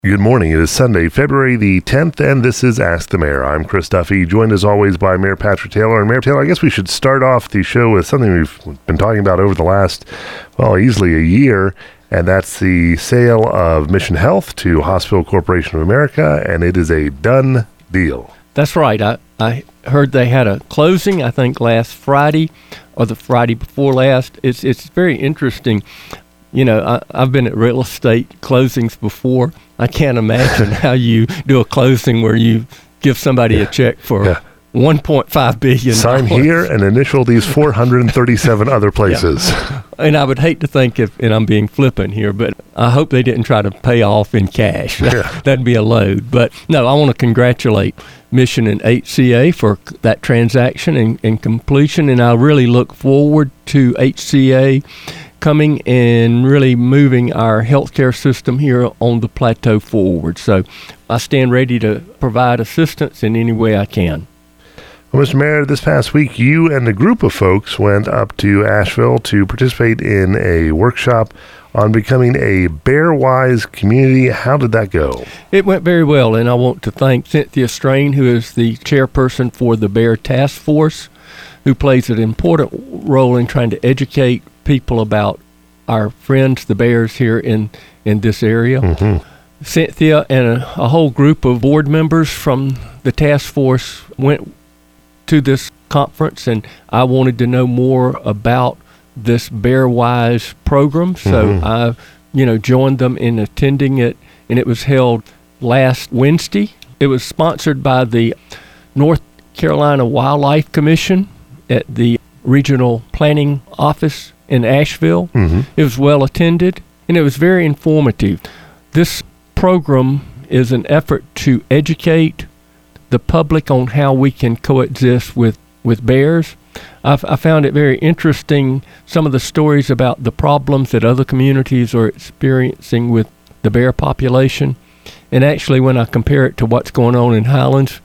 Good morning. It is Sunday, February the 10th, and this is Ask the Mayor. I'm Chris Duffy, joined as always by Mayor Patrick Taylor. And Mayor Taylor, I guess we should start off the show with something we've been talking about over the last, easily a year, and that's the sale of Mission Health to Hospital Corporation of America, and it is a done deal. That's right. I heard they had a closing, I think, last Friday or the Friday before last. It's very interesting. You know, I've been at real estate closings before. I can't imagine how you do a closing where you give somebody a check for $1.5 billion. Sign here and initial these 437 other places. Yeah. And I would hate to think and I'm being flippant here, but I hope they didn't try to pay off in cash. That'd be a load. But no, I want to congratulate Mission and HCA for that transaction and completion. And I really look forward to HCA coming and really moving our healthcare system here on the plateau forward. So I stand ready to provide assistance in any way I can. Well, Mr. Mayor, this past week, you and a group of folks went up to Asheville to participate in a workshop on becoming a bear-wise community. How did that go? It went very well, and I want to thank Cynthia Strain, who is the chairperson for the Bear Task Force, who plays an important role in trying to educate people about our friends, the bears here in this area. Mm-hmm. Cynthia and a whole group of board members from the task force went to this conference, and I wanted to know more about this Bear-Wise program. So I, joined them in attending it, and it was held last Wednesday. It was sponsored by the North Carolina Wildlife Commission at the Regional Planning Office in Asheville. Mm-hmm. It was well attended, and it was very informative. This program is an effort to educate the public on how we can coexist with bears. I found it very interesting, some of the stories about the problems that other communities are experiencing with the bear population. And actually, when I compare it to what's going on in Highlands,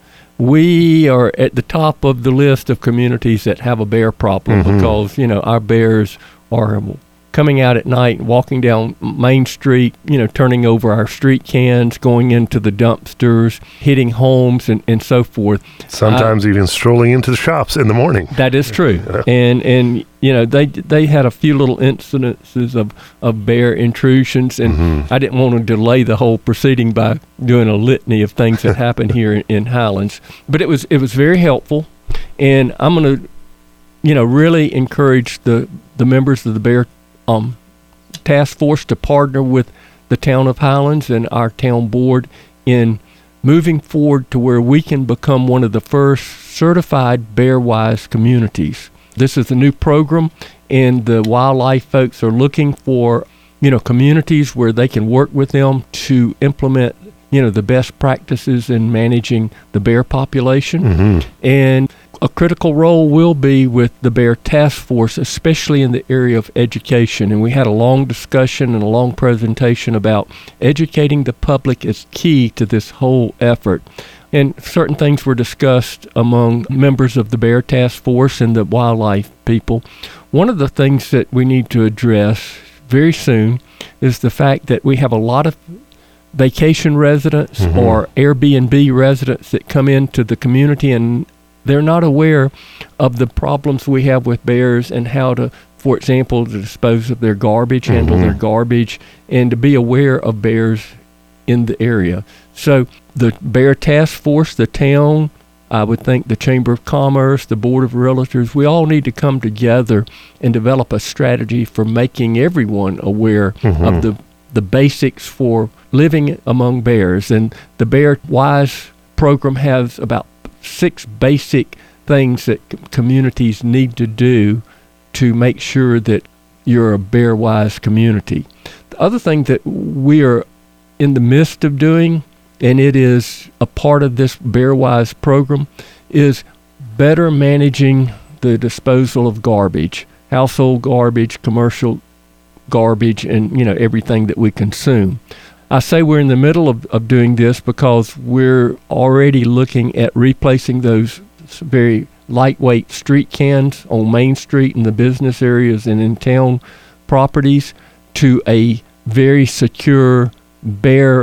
we are at the top of the list of communities that have a bear problem because, our bears are coming out at night, walking down Main Street, turning over our street cans, going into the dumpsters, hitting homes and so forth. Sometimes even strolling into the shops in the morning. That is true. And they had a few little incidences of bear intrusions, and I didn't want to delay the whole proceeding by doing a litany of things that happened here in Highlands. But it was very helpful, and I'm going to, really encourage the members of the Bear Task Force to partner with the town of Highlands and our town board in moving forward to where we can become one of the first certified Bear-Wise communities. This is a new program, and the wildlife folks are looking for, communities where they can work with them to implement, the best practices in managing the bear population. And a critical role will be with the Bear Task Force, especially in the area of education. And we had a long discussion and a long presentation about educating the public is key to this whole effort. And certain things were discussed among members of the Bear Task Force and the wildlife people. One of the things that we need to address very soon is the fact that we have a lot of vacation residents or Airbnb residents that come into the community, and they're not aware of the problems we have with bears and how to, for example, to dispose of their garbage, handle their garbage, and to be aware of bears in the area. So the Bear Task Force, the town, I would think the Chamber of Commerce, the Board of Realtors, we all need to come together and develop a strategy for making everyone aware of the basics for living among bears. And the Bear-Wise program has about 6 basic things that communities need to do to make sure that you're a Bear-Wise community. The other thing that we are in the midst of doing, and it is a part of this Bear-Wise program, is better managing the disposal of garbage, household garbage, commercial garbage, and everything that we consume. I say we're in the middle of doing this because we're already looking at replacing those very lightweight street cans on Main Street in the business areas and in town properties to a very secure Bear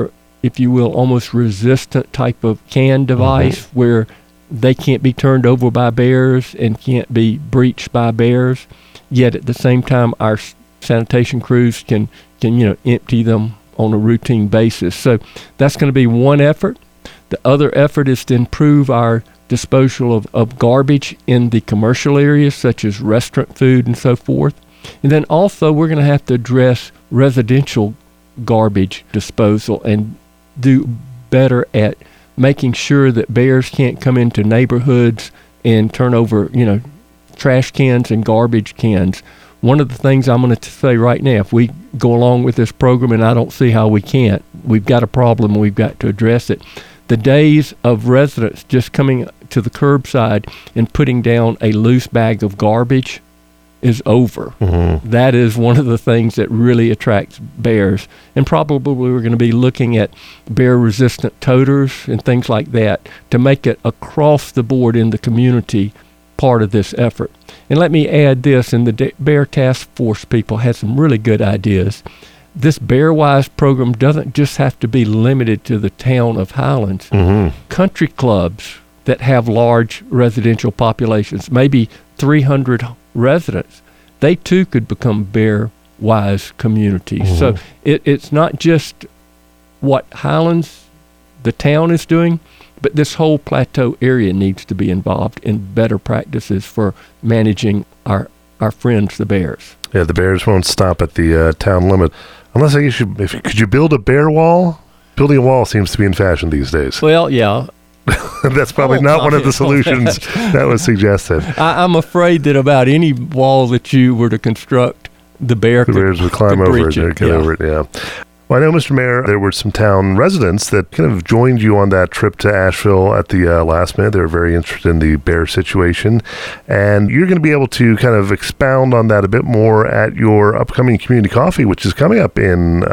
if you will, almost resistant type of can device where they can't be turned over by bears and can't be breached by bears. Yet at the same time, our sanitation crews can empty them on a routine basis. So that's going to be one effort. The other effort is to improve our disposal of garbage in the commercial areas, such as restaurant food and so forth. And then also we're going to have to address residential garbage disposal and do better at making sure that bears can't come into neighborhoods and turn over, trash cans and garbage cans. One of the things I'm going to say right now, if we go along with this program, and I don't see how we can't, we've got a problem and we've got to address it. The days of residents just coming to the curbside and putting down a loose bag of garbage is over. That is one of the things that really attracts bears. And probably we're going to be looking at bear-resistant toters and things like that to make it across the board in the community part of this effort. And let me add this, and the Bear Task Force people had some really good ideas. This BearWise program doesn't just have to be limited to the town of Highlands. Country clubs that have large residential populations, maybe 300 residents, they too could become BearWise communities. So it's not just what Highlands, the town, is doing, but this whole plateau area needs to be involved in better practices for managing our friends, the bears. Yeah, the bears won't stop at the town limit. Unless I guess could you build a bear wall? Building a wall seems to be in fashion these days. Well, yeah. That's probably not one of the solutions that was suggested. I'm afraid that about any wall that you were to construct, the bears would climb over it and get over it, yeah. Well, I know, Mr. Mayor, there were some town residents that kind of joined you on that trip to Asheville at the last minute. They were very interested in the bear situation. And you're going to be able to kind of expound on that a bit more at your upcoming community coffee, which is coming up in,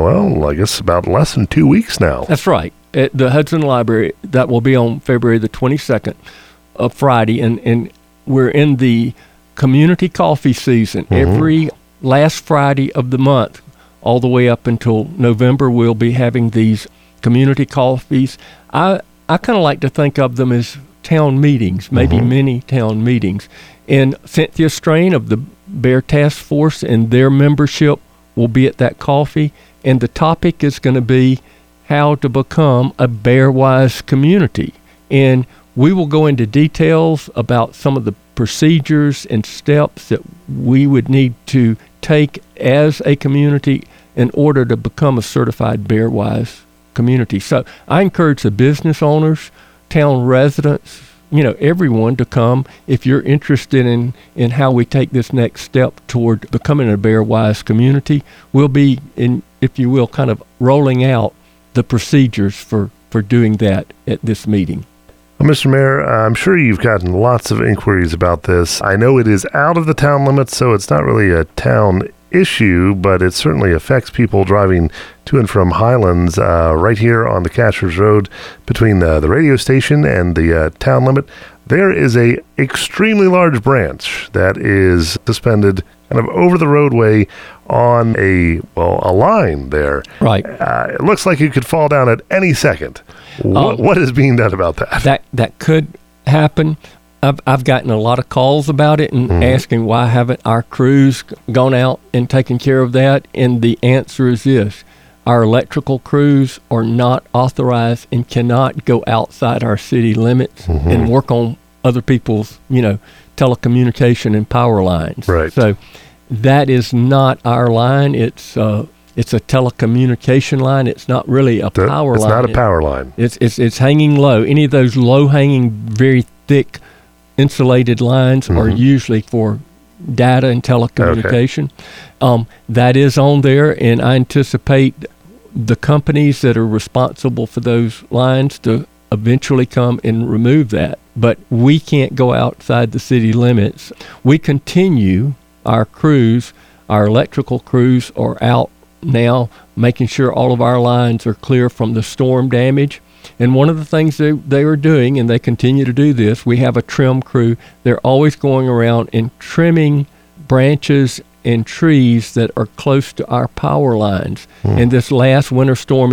I guess about less than 2 weeks now. That's right. At the Hudson Library. That will be on February the 22nd, Friday. And we're in the community coffee season. Every last Friday of the month, all the way up until November, we'll be having these community coffees. I kind of like to think of them as town meetings, maybe mini town meetings. And Cynthia Strain of the Bear Task Force and their membership will be at that coffee. And the topic is going to be how to become a BearWise community. And we will go into details about some of the procedures and steps that we would need to take as a community in order to become a certified BearWise community. So I encourage the business owners, town residents, everyone to come if you're interested in how we take this next step toward becoming a BearWise community. We'll be, if you will, kind of rolling out the procedures for doing that at this meeting. Well, Mr. Mayor, I'm sure you've gotten lots of inquiries about this. I know it is out of the town limits, so it's not really a town issue, but it certainly affects people driving to and from Highlands right here on the Cashers Road between the radio station and the town limit. There is a extremely large branch that is suspended kind of over the roadway on a line there. Right. It looks like it could fall down at any second. What is being done about that? That could happen. I've gotten a lot of calls about it and asking why haven't our crews gone out and taken care of that? And the answer is this. Our electrical crews are not authorized and cannot go outside our city limits and work on other people's, telecommunication and power lines. Right. So that is not our line. It's a telecommunication line. It's not really a power line. It's not a power line. It's hanging low. Any of those low-hanging, very thick insulated lines are usually for data and telecommunication. Okay. That is on there, and I anticipate the companies that are responsible for those lines to eventually come and remove that. But we can't go outside the city limits. We continue our crews, our electrical crews are out now making sure all of our lines are clear from the storm damage. And one of the things they are doing, and they continue to do this, we have a trim crew. They're always going around and trimming branches and trees that are close to our power lines. And this last winter storm in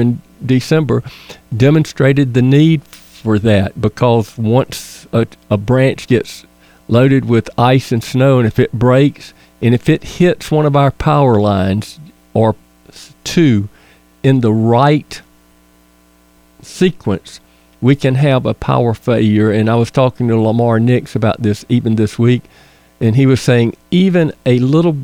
December demonstrated the need for that, because once a branch gets loaded with ice and snow, and if it breaks, and if it hits one of our power lines or two in the right sequence, we can have a power failure. And I was talking to Lamar Nix about this even this week, and he was saying even a little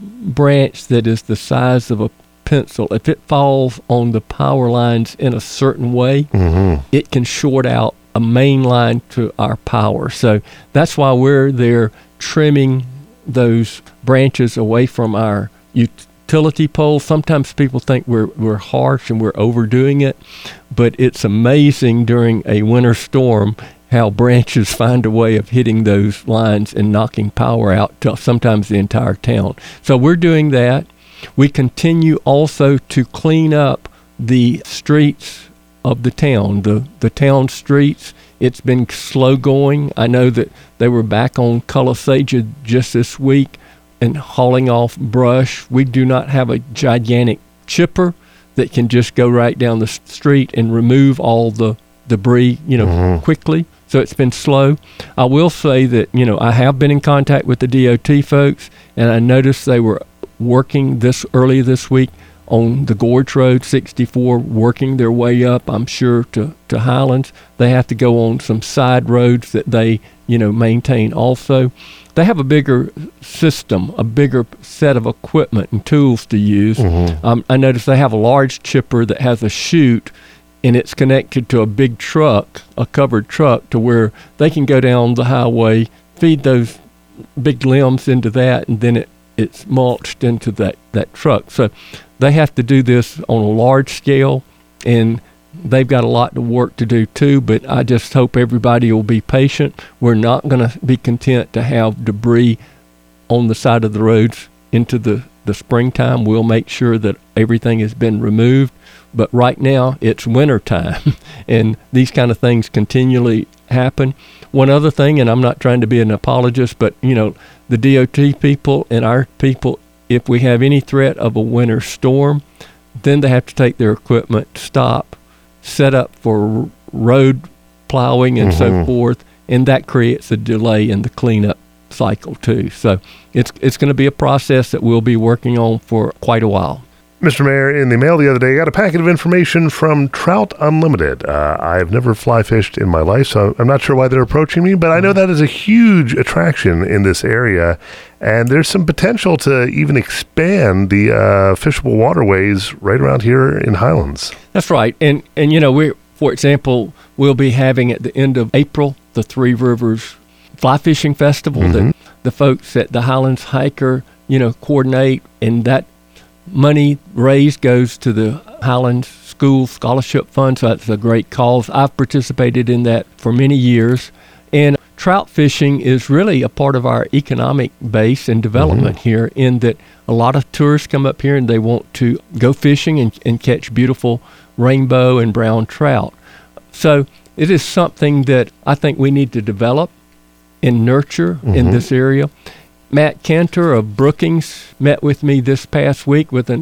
branch that is the size of a pencil, if it falls on the power lines in a certain way, it can short out a main line to our power. So that's why we're there trimming those branches away from our utility poles. Sometimes people think we're harsh and we're overdoing it, but it's amazing during a winter storm how branches find a way of hitting those lines and knocking power out to sometimes the entire town. So we're doing that. We continue also to clean up the streets of the town, the town streets. It's been slow going. I know that they were back on Calisaja just this week and hauling off brush. We do not have a gigantic chipper that can just go right down the street and remove all the debris, quickly. So it's been slow. I will say that, I have been in contact with the DOT folks, and I noticed they were working early this week on the Gorge Road 64, working their way up, I'm sure, to Highlands. They have to go on some side roads that they, maintain also. They have a bigger system, a bigger set of equipment and tools to use. I noticed they have a large chipper that has a chute, and it's connected to a big truck, a covered truck, to where they can go down the highway, feed those big limbs into that, and then it's mulched into that truck. So they have to do this on a large scale, and they've got a lot of work to do too, but I just hope everybody will be patient. We're not going to be content to have debris on the side of the roads into the springtime. We'll make sure that everything has been removed. But right now, it's winter time, and these kind of things continually happen. One other thing, and I'm not trying to be an apologist, but, the DOT people and our people, if we have any threat of a winter storm, then they have to take their equipment, stop, set up for road plowing and so forth, and that creates a delay in the cleanup cycle too. So it's going to be a process that we'll be working on for quite a while. Mr. Mayor, in the mail the other day, I got a packet of information from Trout Unlimited. I've never fly fished in my life, so I'm not sure why they're approaching me, but I know that is a huge attraction in this area, and there's some potential to even expand the fishable waterways right around here in Highlands. That's right. And we, for example, we'll be having at the end of April the Three Rivers Fly Fishing Festival that the folks at the Highlands Hiker, coordinate, and that money raised goes to the Highlands School Scholarship Fund, so that's a great cause. I've participated in that for many years, and trout fishing is really a part of our economic base and development here, in that a lot of tourists come up here and they want to go fishing and catch beautiful rainbow and brown trout. So it is something that I think we need to develop and nurture in this area. Matt Cantor of Brookings met with me this past week with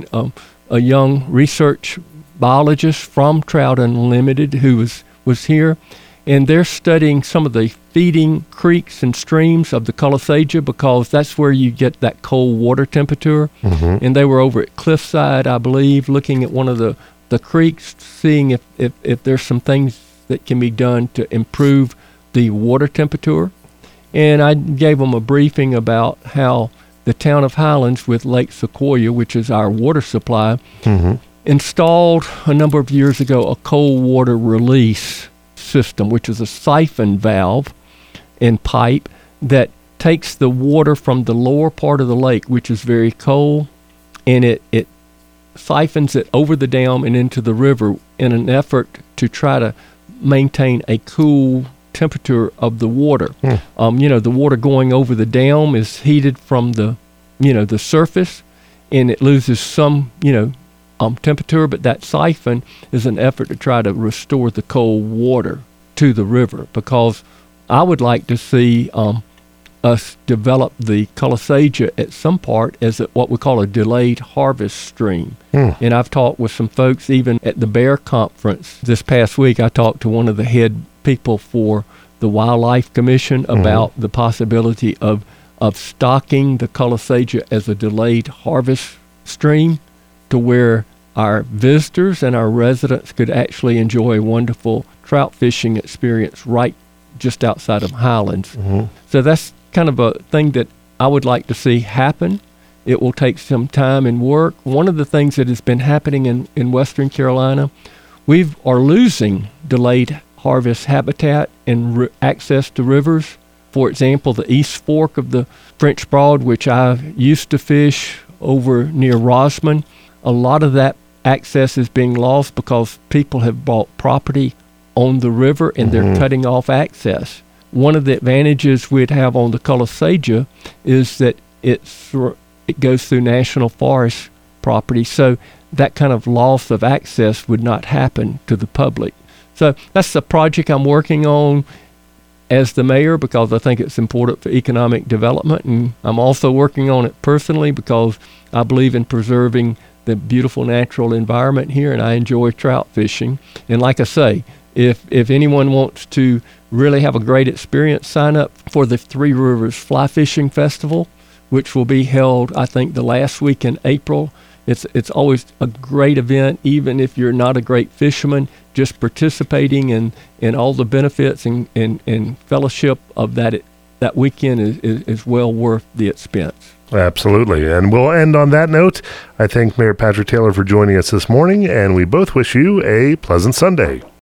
a young research biologist from Trout Unlimited who was here, and they're studying some of the feeding creeks and streams of the Calisaja, because that's where you get that cold water temperature. And they were over at Cliffside, I believe, looking at one of the creeks, seeing if there's some things that can be done to improve the water temperature. And I gave them a briefing about how the town of Highlands, with Lake Sequoia, which is our water supply, installed a number of years ago a cold water release system, which is a siphon valve and pipe that takes the water from the lower part of the lake, which is very cold, and it siphons it over the dam and into the river in an effort to try to maintain a cool temperature of the water. The water going over the dam is heated from the surface, and it loses some temperature, but that siphon is an effort to try to restore the cold water to the river, because I would like to see us develop the Calisaja at some part as what we call a delayed harvest stream. And I've talked with some folks even at the Bear Conference this past week. I talked to one of the head people for the Wildlife Commission about the possibility of stocking the Calisaja as a delayed harvest stream to where our visitors and our residents could actually enjoy a wonderful trout fishing experience right just outside of Highlands. So that's kind of a thing that I would like to see happen. It will take some time and work. One of the things that has been happening in Western Carolina, we are losing delayed harvest habitat and access to rivers. For example, the East Fork of the French Broad, which I used to fish over near Rosman, a lot of that access is being lost because people have bought property on the river and they're cutting off access. One of the advantages we'd have on the Calisaja is that it goes through national forest property, so that kind of loss of access would not happen to the public. So that's the project I'm working on as the mayor because I think it's important for economic development, and I'm also working on it personally because I believe in preserving the beautiful natural environment here, and I enjoy trout fishing. And like I say, if anyone wants to really have a great experience, sign up for the Three Rivers Fly Fishing Festival, which will be held, I think, the last week in April. It's always a great event, even if you're not a great fisherman. Just participating in all the benefits and fellowship of that weekend is well worth the expense. Absolutely. And we'll end on that note. I thank Mayor Patrick Taylor for joining us this morning, and we both wish you a pleasant Sunday.